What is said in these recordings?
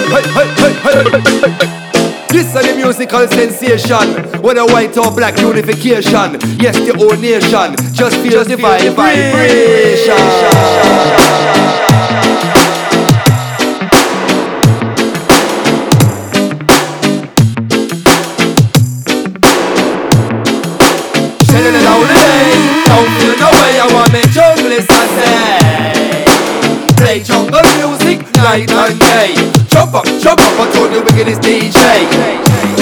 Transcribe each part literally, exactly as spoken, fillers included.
hey, hey, hey, hey. This is the musical sensation. Whether white or black unification. Yes, the whole nation just feels the vibration. Shelling it all day. Don't feel no way. I want me junglist I say. Play jungle music night and day. Jump up, jump up, I told the wickedest D J.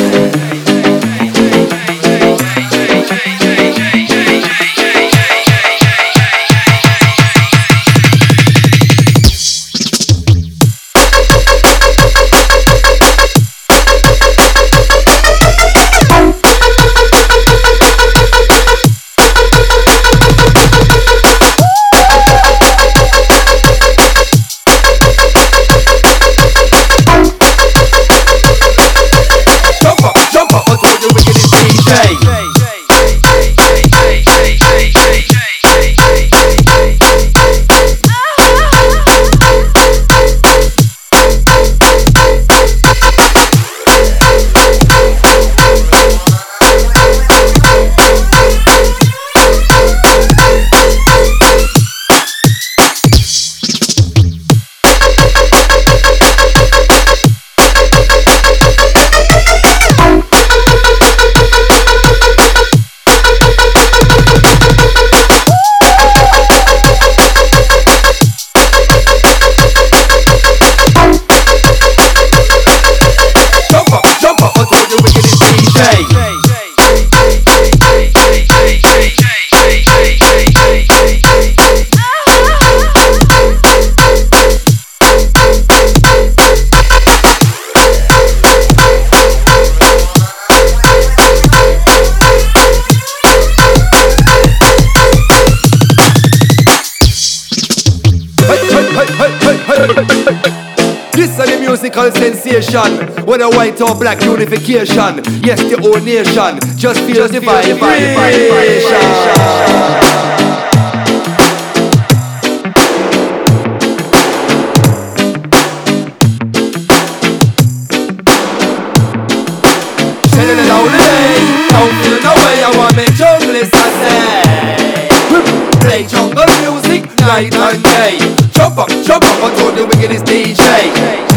This is the musical sensation. Whether white or black unification. Yes, the whole nation just feels the vibration. Shelling it all day. Don't feel no way. I want me junglist I say. Play jungle music night and day. Jump up, jump up, I told the wickedest D J.